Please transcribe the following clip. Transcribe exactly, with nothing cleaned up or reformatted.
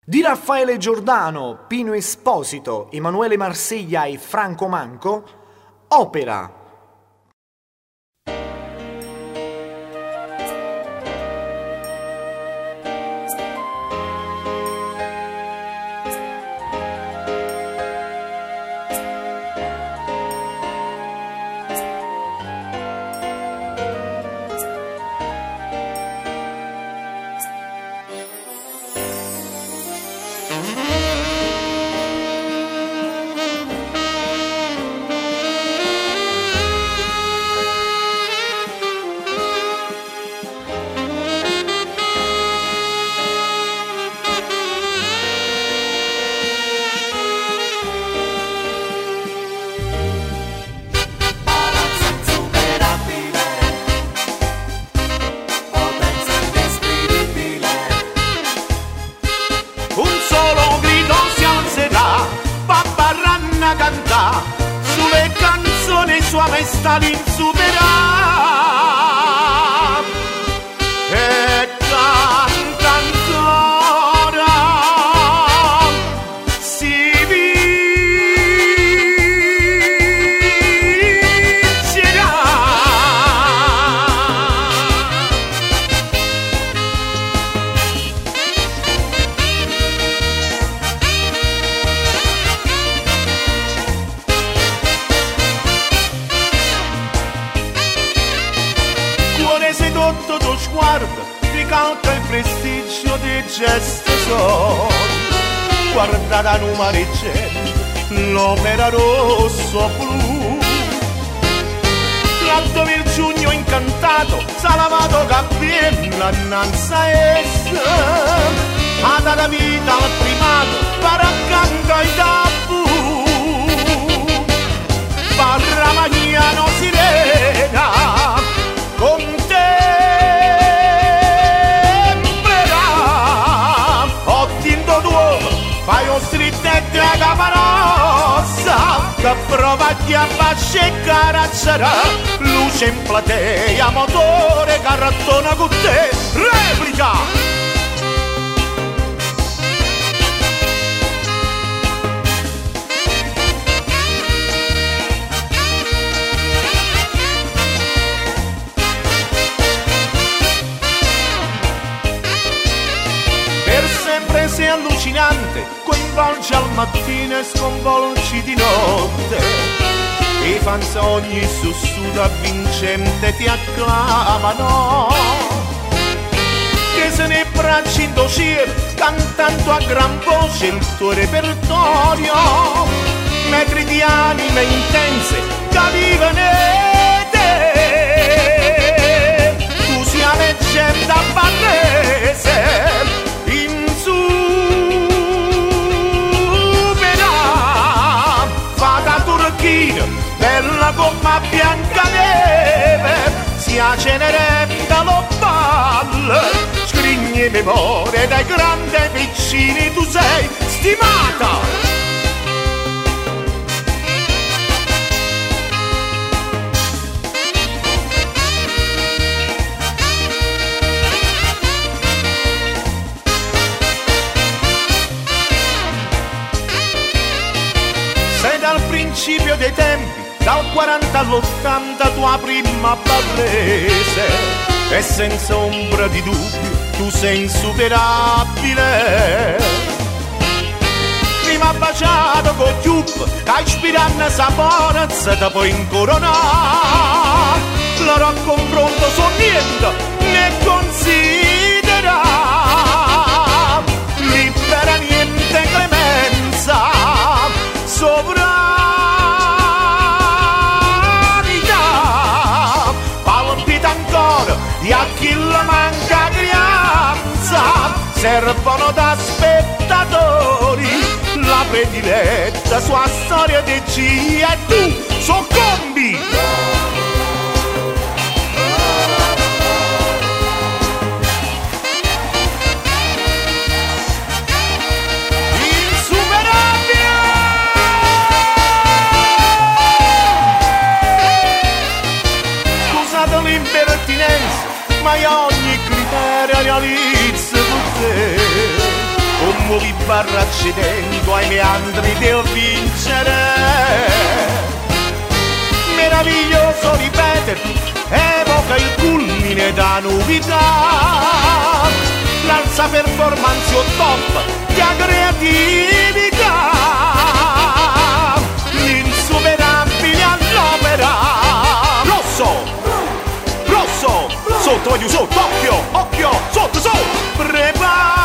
Di Raffaele Giordano, Pino Esposito, Emanuele Marsiglia e Franco Manco, Opera. Sulle canzoni sua maestà l'insuperabile e canta ancora si vincerà. Sedotto tuo sguardo ricalca il prestigio dei gesti suoi. Guarda da numaricente l'opera rosso blu, trattovi il giugno incantato s'ha lavato cappiella innanzi a essa, ha dato vita al primato per accanto ai tabù. Parra magnano sirena con fai un strittetto a caparossa che prova di abbasce e carazzerà, luce in platea, motore, carrottone con te, replica! Per sempre sei allucinante, coinvolgi al mattino e sconvolgi di notte. I fans ogni sussurro avvincente ti acclamano, che se ne bracci in cielo cantando a gran voce il tuo repertorio. Metri di anime intense che vivono in te, tu sia la leggenda barrese bella come bianca neve, sia ceneretta lo ballo, scrigni memorie dai grandi ai piccini, tu sei stimata. Sei dal principio dei tempi, dal quaranta all'ottanta tua prima barrese, e senza ombra di dubbio tu sei insuperabile. Prima baciato con Chiup, hai ispirato saporezza da poi incoronare. Loro a confronto sono niente, ne considera. Libera niente clemenza, sovranità, palpita ancora e a chi la manca crianza, servono da spettatori la prediletta sua storia di Gia e tu soccombi. Ma ogni criterio realizza con te, un scivoli barra accedendo ai meandri del vincere. Meraviglioso ripeterti, evoca il culmine da novità, l'alza performance o top di creatività, l'insuperabile all'opera. Rosso, rosso, sotto, voglio sotto, occhio, occhio, sotto, sotto, prepara.